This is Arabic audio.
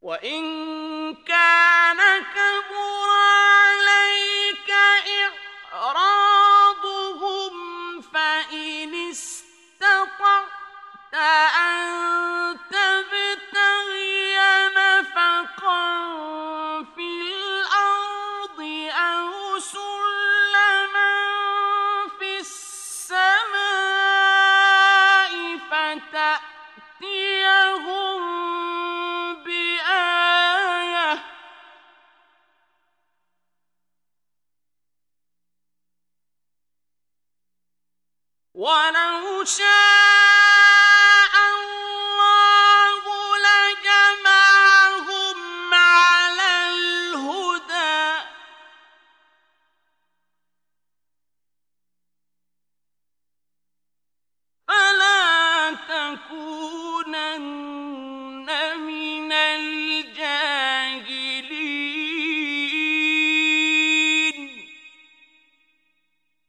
وإن كان كبر عليك إعراضهم فإن استطعت أن تبتغي نفقا في الأرض أو سلما في السماء فتأتيهم بآية ولو شاء